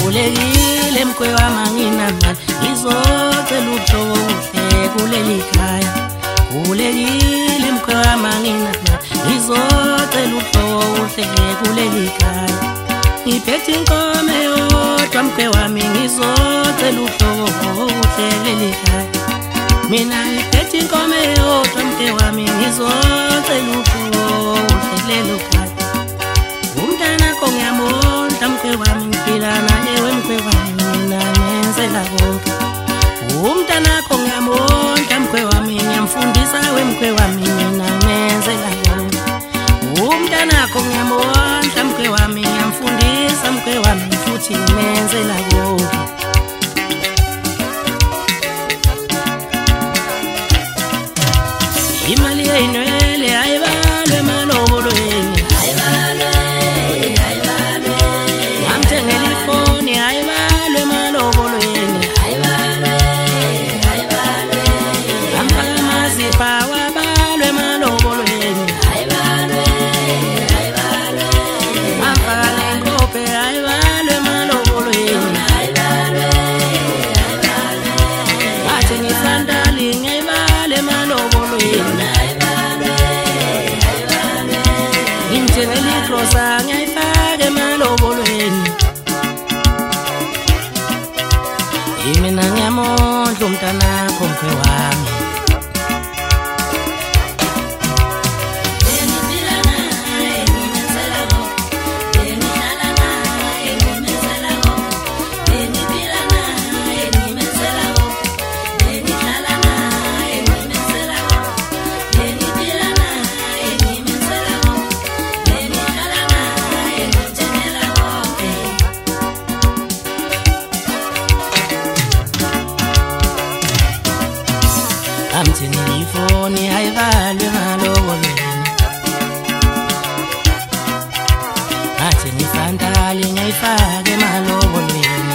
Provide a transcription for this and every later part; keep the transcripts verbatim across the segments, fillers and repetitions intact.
Khulekile mkhwe wami anginamali ngizocela ubuhle kuleli khaya. Khulekile mkhwe wami anginamali ngizocela ubuhle kuleli khaya. Ngiphethe inkomo eyodwa mkhwe wami ngizocela ubuhle kuleli khaya. Mina ngiphethe inkomo eyodwa mkhwe wami ngizocela ubuhle kuleli khaya. Umntanakho ngiyamondla mkhwe wami ngiphila naye wemkhwe wami mina ngenzela konke. Umntanakho ngiyamondla mkhwe wami ngiyamfundisa wemkhwe wami mina ngenzela konke. Umntanakho ngiyamondla mkhwe wami ngiyamfundisa mkhwe wami futhi ngenzela konke. Imali yeyinwele ayibalwe emalobolweni. Mina ngiyamondla umntanakho mkhwe wami. Amthini ifoni ayivalwe emalobolweni. Athi ngifantali ngiyifake emalobolweni.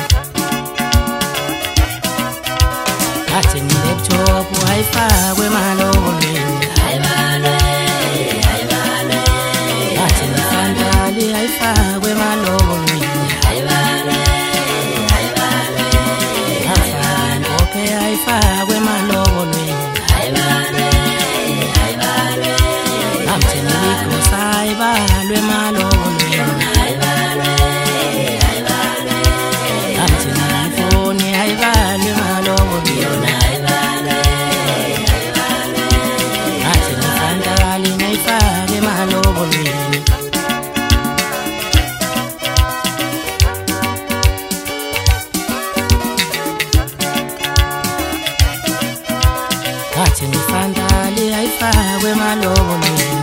Athi ngi-laptop ayifakwe emalobolweni. Ayivalwe, ayivalwe. Athi ngifantali ayifakwe emalobolweni. Ayivalwe, ayivalwe. Afake inkope ayifakwe emalobolweni. Ayibalwe emalobolweni. Amthini ifoni ayibalwe emalobolweni. Athi ngifantali ngiyifake emalobolweni. Athi ngifantali ayifakwe emalobolweni.